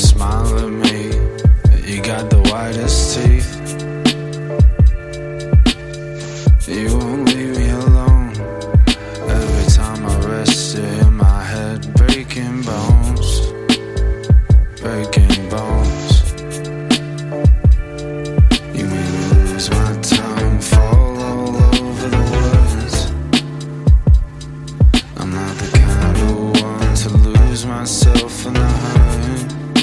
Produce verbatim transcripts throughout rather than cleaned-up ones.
smile at me. You got the whitest teeth. You won't leave me alone. Every time I rest in my head, breaking bones, breaking bones. You make me lose my tongue, fall all over the words. I'm not the kind of one to lose myself in a hurry.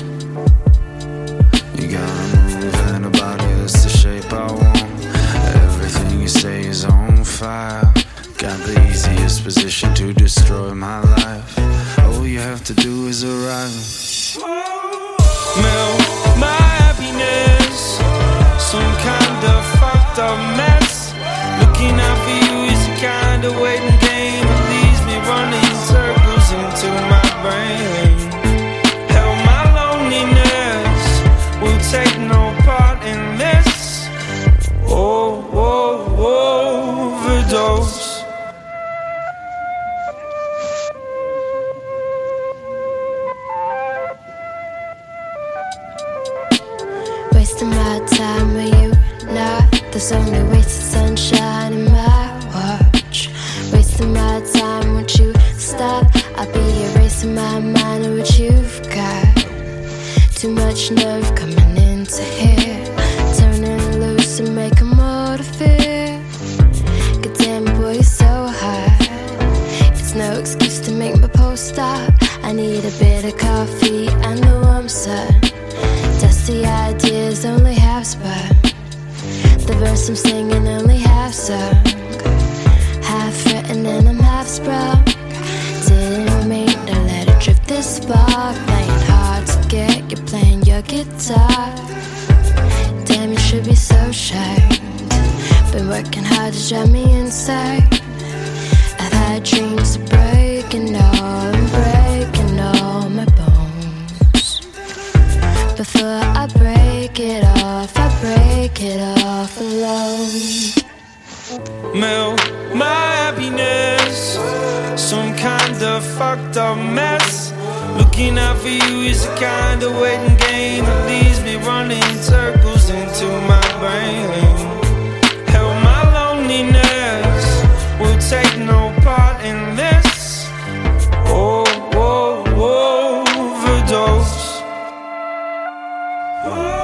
You gotta move in a body that's the shape I want. Everything you say is on fire. Got the easiest position to destroy my life. All you have to do is arrive. Melt my happiness, some kind of fucked up mess. Looking out for you is a kind of waiting game that leaves me running circles into my brain. Hell, my loneliness will take no part in this. Oh, oh, overdose. Wasting my time with you, not. There's only wasted sunshine in my watch. Wasting my time, won't you stop? I'll be erasing my mind of what you've got. Too much nerve coming into here, turning loose and making more to fear. God damn it, boy, you're so hot. It's no excuse to make my pulse stop. I need a bit of coffee and the warm sun. Dusty ideas only half spun. The verse I'm singing only half sung. Half written and I'm half sprung. Didn't mean to let it drift this far. Playing hard to get, you're playing your guitar. Damn, you should be so ashamed. Been working hard to drive me insane. I've had dreams of breaking all and breaking all my bones. Before I break it off, I break it off alone. Melt my happiness, some kind of fucked up mess. Looking out for you is a kind of waiting game that leaves me running circles into my brain. Hell, my loneliness will take no part in this. Oh, oh, overdose. Oh.